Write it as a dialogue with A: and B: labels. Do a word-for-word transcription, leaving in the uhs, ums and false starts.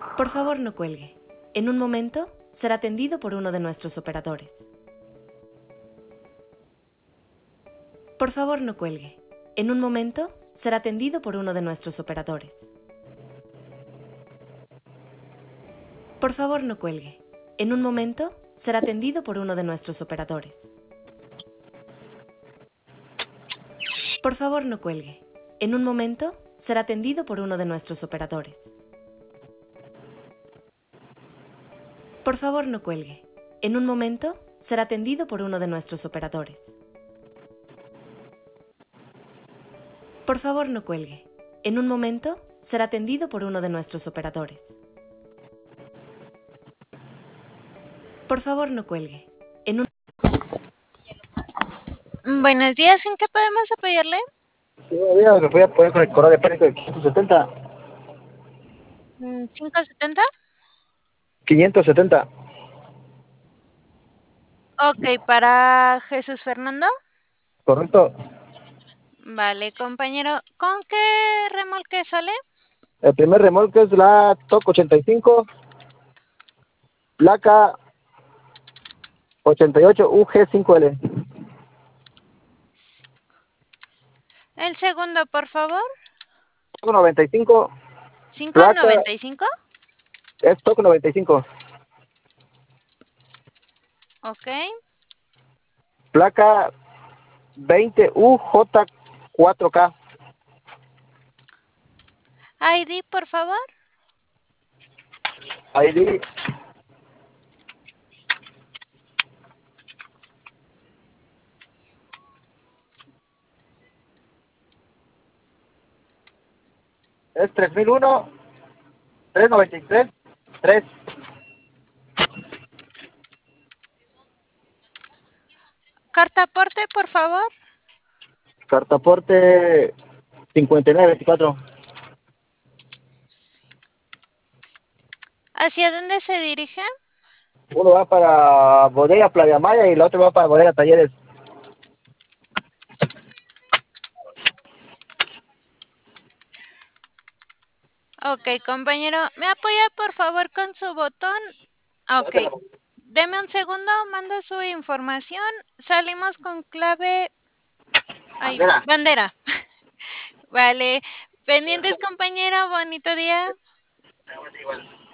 A: Por favor, no cuelgue. En un momento será atendido por uno de nuestros operadores. Por favor, no cuelgue. En un momento será atendido por uno de nuestros operadores. Por favor, no cuelgue. En un momento será atendido por uno de nuestros operadores. Por favor, no cuelgue. En un momento será atendido por uno de nuestros operadores. Por favor, no cuelgue. En un momento será atendido por uno de nuestros operadores. Por favor, no cuelgue. En un momento será atendido por uno de nuestros operadores. Por favor, no cuelgue. En un...
B: Buenos días, ¿en qué podemos apoyarle?
C: Sí, buenos días, me voy a poner con el correo de pánico de quinientos setenta.
B: Mm, ¿quinientos setenta?
C: quinientos setenta.
B: Ok, para Jesús Fernando.
C: ¿Correcto?
B: Vale, compañero, ¿con qué remolque sale?
C: El primer remolque es la T O C ochenta y cinco, placa ochenta y ocho U G cinco L.
B: El segundo, por favor.
C: T O C noventa y cinco,
B: ¿cinco
C: placa
B: noventa y cinco?
C: es T O C noventa y cinco,
B: Ok.
C: placa veinte U J cuatro K.
B: I D, por favor.
C: I D es tres mil uno, tres noventa y tres, tres.
B: Cartaporte, por favor.
C: Cartaporte cincuenta y nueve veinticuatro.
B: ¿Hacia dónde se dirige?
C: Uno va para Bodega Playa Maya y el otro va para Bodega Talleres.
B: Ok, compañero, ¿me apoya por favor con su botón? Ok, deme un segundo, mando su información. Salimos con clave... Ay,
C: Bandera.
B: bandera. Vale, pendientes, compañero, bonito día.
C: Igual.